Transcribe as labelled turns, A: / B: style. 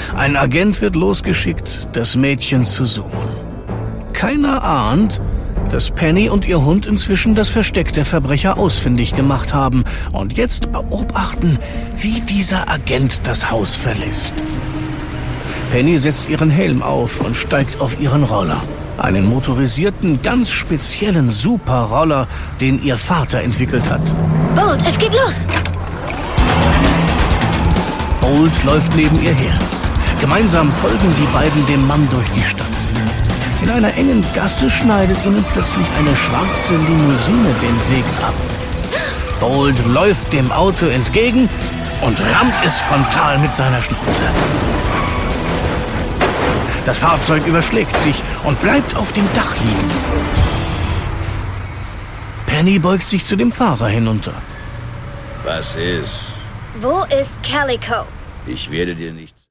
A: Ein Agent wird losgeschickt, das Mädchen zu suchen. Keiner ahnt, dass Penny und ihr Hund inzwischen das Versteck der Verbrecher ausfindig gemacht haben und jetzt beobachten, wie dieser Agent das Haus verlässt. Penny setzt ihren Helm auf und steigt auf ihren Roller. Einen motorisierten, ganz speziellen Superroller, den ihr Vater entwickelt hat.
B: Bolt, es geht los!
A: Bolt läuft neben ihr her. Gemeinsam folgen die beiden dem Mann durch die Stadt. In einer engen Gasse schneidet ihnen plötzlich eine schwarze Limousine den Weg ab. Bolt läuft dem Auto entgegen und rammt es frontal mit seiner Schnauze. Das Fahrzeug überschlägt sich und bleibt auf dem Dach liegen. Penny beugt sich zu dem Fahrer hinunter.
C: Was ist?
B: Wo ist Calico?
C: Ich werde dir nichts...